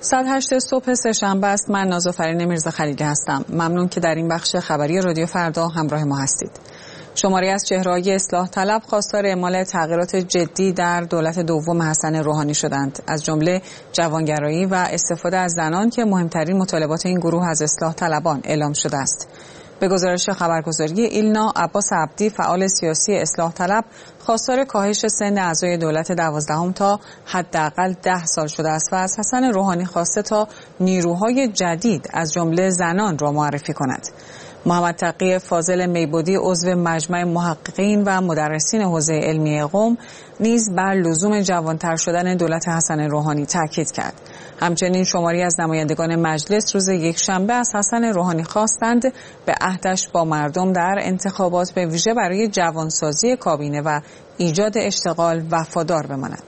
ساعت 8 صبح سه‌شنبه است. من نازافرین میرزاخلیلی هستم. ممنون که در این بخش خبری رادیو فردا همراه ما هستید. شماری از چهره‌های اصلاح طلب خواستار اعمال تغییرات جدی در دولت دوم حسن روحانی شدند، از جمله جوانگرایی و استفاده از زنان که مهمترین مطالبات این گروه از اصلاح طلبان اعلام شده است. به گزارش خبرگزاری ایلنا، عباس عبدی، فعال سیاسی اصلاح طلب، خواستار کاهش سن اعضای دولت 12 تا حداقل 10 سال شده است و از حسن روحانی خواسته تا نیروهای جدید از جمله زنان را معرفی کند. محمد تقی فاضل میبودی، عضو مجمع محققین و مدرسین حوزه علمی قم، نیز بر لزوم جوانتر شدن دولت حسن روحانی تاکید کرد. همچنین شماری از نمایندگان مجلس روز یکشنبه از حسن روحانی خواستند به عهدش با مردم در انتخابات به ویژه برای جوانسازی کابینه و ایجاد اشتغال وفادار بماند.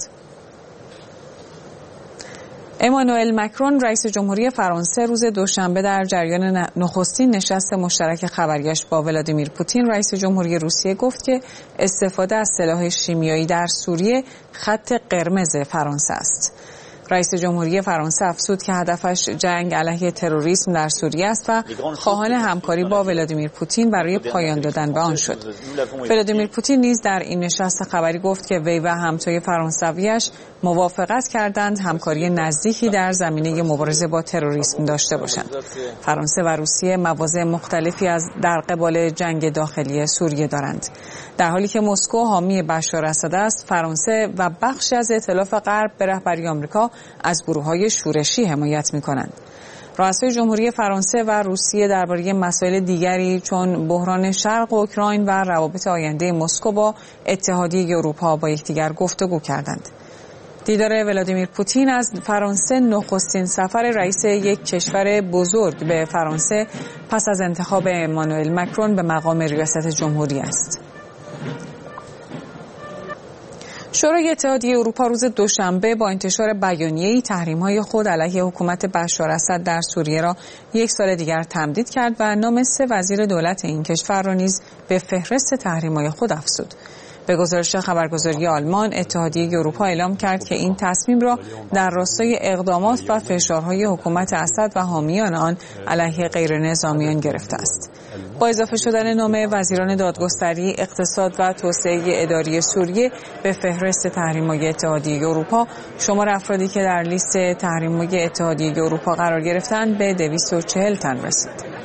امانوئل مکرون رئیس جمهوری فرانسه روز دوشنبه در جریان نخستین نشست مشترک خبریش با ولادیمیر پوتین رئیس جمهوری روسیه گفت که استفاده از سلاح شیمیایی در سوریه خط قرمز فرانسه است. رئیس جمهوری فرانسه افزود که هدفش جنگ علیه تروریسم در سوریه است و خواهان همکاری با ولادیمیر پوتین برای پایان دادن به آن شد. ولادیمیر پوتین نیز در این نشست خبری گفت که وی و همتای فرانسویش موافقت کردند همکاری نزدیکی در زمینه مبارزه با تروریسم داشته باشند. فرانسه و روسیه مواضع مختلفی در قبال جنگ داخلی سوریه دارند. در حالی که مسکو حامی بشار اسد است، فرانسه و بخشی از ائتلاف غرب به رهبری آمریکا از گروه‌های شورشی حمایت می‌کنند. رؤسای جمهوری فرانسه و روسیه درباره مسائل دیگری چون بحران شرق اوکراین و روابط آینده مسکو با اتحادیه اروپا با یکدیگر گفتگو کردند. دیدار ولادیمیر پوتین از فرانسه نخستین سفر رئیس یک کشور بزرگ به فرانسه پس از انتخاب امانوئل مکرون به مقام ریاست جمهوری است. شورای اتحادیه اروپا روز دوشنبه با انتشار بیانیه‌ای تحریم‌های خود علیه حکومت بشار اسد در سوریه را یک سال دیگر تمدید کرد و نام 3 وزیر دولت این کشور را نیز به فهرست تحریم‌های خود افزود. به گزارش خبرگزاری آلمان، اتحادیه اروپا اعلام کرد که این تصمیم را در راستای اقدامات و فشارهای حکومت اسد و حامیان آن علیه غیرنظامیان گرفته است. با اضافه شدن نام وزیران دادگستری، اقتصاد و توسعه اداری سوریه به فهرست تحریم‌های اتحادیه اروپا، شمار افرادی که در لیست تحریم‌های اتحادیه اروپا قرار گرفتند به 240 تن رسید.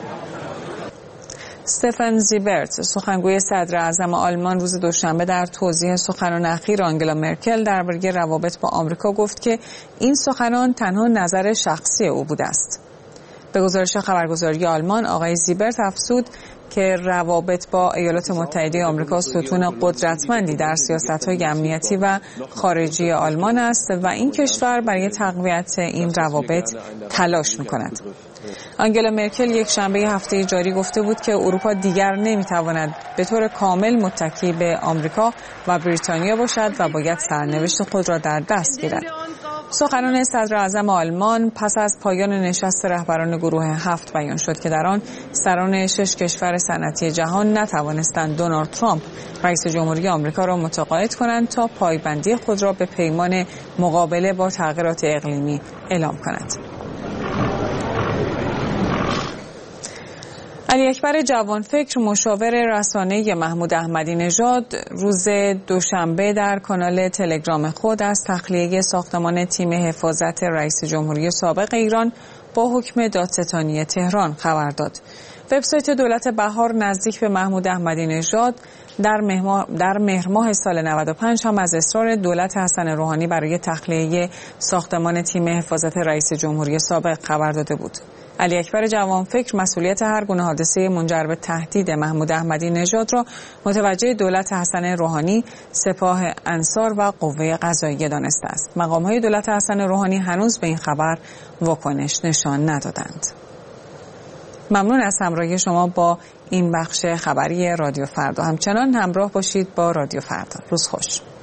استفان زیبرت، سخنگوی صدر اعظم آلمان، روز دوشنبه در توضیح سخنان اخیر آنگلا مرکل درباره روابط با آمریکا گفت که این سخنان تنها نظر شخصی او بوده است. به گزارش خبرگزاری آلمان، آقای زیبرت افزود که روابط با ایالات متحده آمریکا ستون قدرتمندی در سیاست‌های امنیتی و خارجی آلمان است و این کشور برای تقویت این روابط تلاش می‌کند. آنگلا مرکل یک شنبه هفته جاری گفته بود که اروپا دیگر نمی‌تواند به طور کامل متکی به آمریکا و بریتانیا باشد و باید سرنوشت خود را در دست گیرد. سخنان صدر اعظم آلمان پس از پایان نشست رهبران گروه 7 بیان شد که در آن سران 6 کشور صنعتی جهان نتوانستند دونالد ترامپ رئیس جمهوری آمریکا را متقاعد کنند تا پایبندی خود را به پیمان مقابله با تغییرات اقلیمی اعلام کند. علی اکبر جوانفکر، مشاور رسانه‌ای محمود احمدی نژاد، روز دوشنبه در کانال تلگرام خود از تخلیه ساختمان تیم حفاظت رئیس جمهوری سابق ایران با حکم دادستانی تهران خبر داد. وبسایت دولت بهار نزدیک به محمود احمدی نژاد در مهر ماه سال 95 هم از اصرار دولت حسن روحانی برای تخلیه ساختمان تیم حفاظت رئیس جمهوری سابق خبر داده بود. علی اکبر جوانفکر مسئولیت هر گونه حادثه منجر به تهدید محمود احمدی نژاد را متوجه دولت حسن روحانی، سپاه انصار و قوه قضاییه دانسته است. مقام‌های دولت حسن روحانی هنوز به این خبر واکنش نشان ندادند. ممنون از همراهی شما با این بخش خبری رادیو فردا. همچنان همراه باشید با رادیو فردا. روز خوش.